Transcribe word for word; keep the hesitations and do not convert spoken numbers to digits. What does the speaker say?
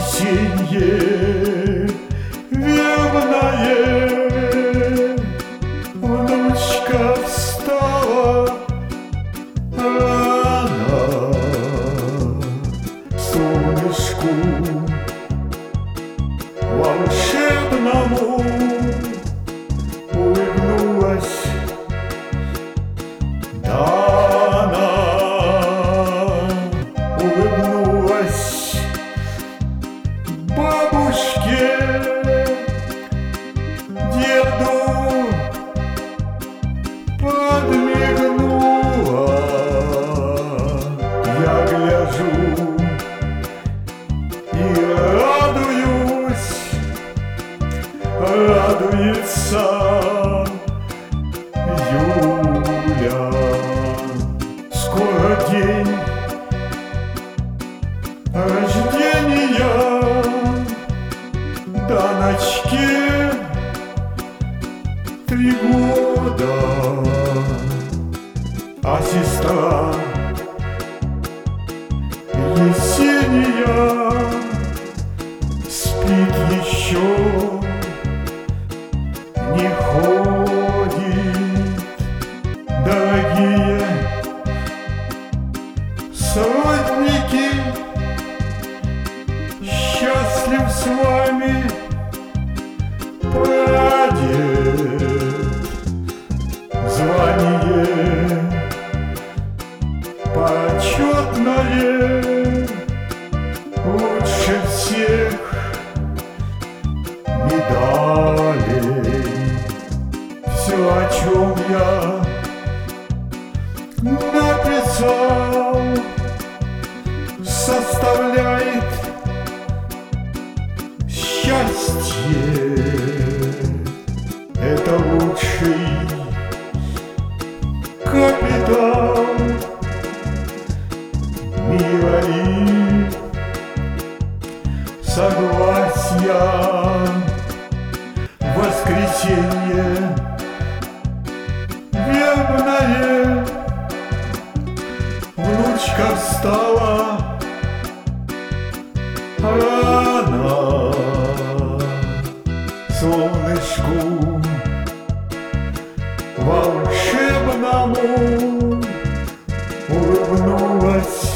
осеннее, верное, внучка встала рано, солнышку волшебному улыбнулась. Да, она улыбнулась бабушке, деду подмигнула. Я гляжу и радуюсь, радуется Юля. Скоро день рождения, до ночки три года, а сестра Есения спит еще, не ходит. Дорогие сродники, счастлив с вами прадед. Звание почетное, лучше всех медалей. Все, о чем я написал, составляет счастье. Это лучший капитал мира и согласия. Воскресенье верное, внучка встала рано, солнышку волшебному улыбнулась.